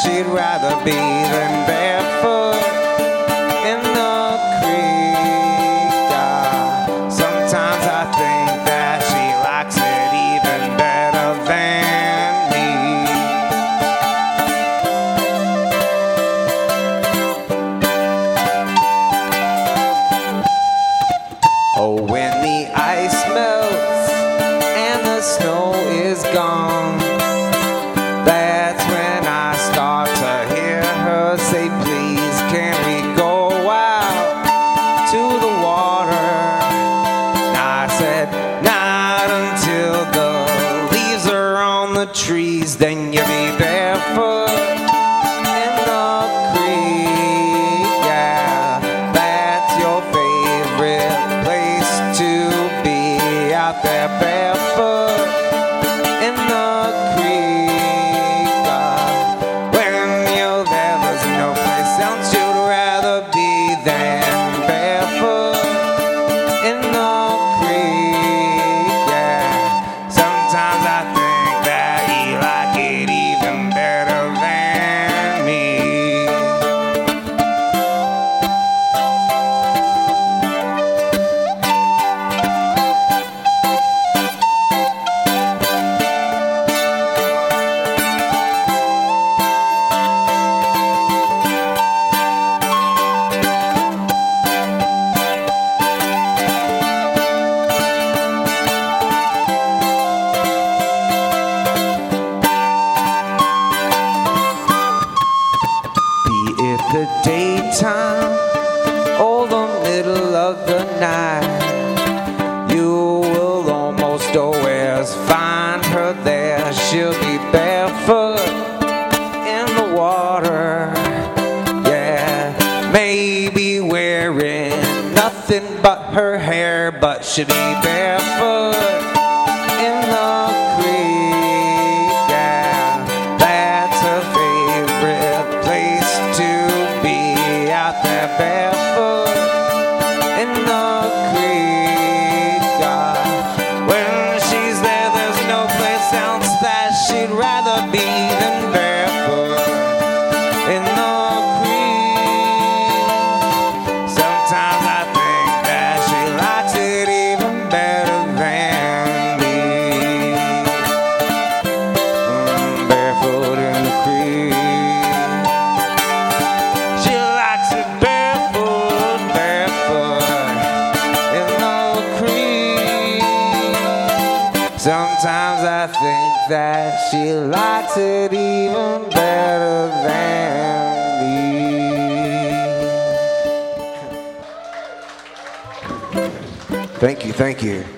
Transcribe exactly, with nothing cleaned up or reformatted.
she'd rather be than barefoot in the creek. Ah, sometimes I think that she likes it even better than me. Oh, when the ice melts and the snow is gone, that's when I start to hear her say, please, can we go out to the water? And I said, not until the leaves are on the trees, then you'll be barefoot in the creek. Yeah, that's your favorite place to be, out there barefoot in the creek. Uh, when you're there, there's no place else you'd rather be than barefoot in the creek. Yeah, sometimes I think that he like it even better than me. Be it the daytime or the middle of the night, you will almost always find her there. She'll be barefoot in the water, yeah, maybe wearing nothing but her hair, but she'll be barefoot in the creek. Yeah, that's her favorite place to be, out there barefoot in the creek. Ah, when she's there, there's no place else that she'd rather be than barefoot in the creek. Sometimes I think that she likes it even better than me. Mm, barefoot in the creek. She likes it barefoot, barefoot in the creek. Sometimes I think that she likes it even better than me. Thank you, thank you.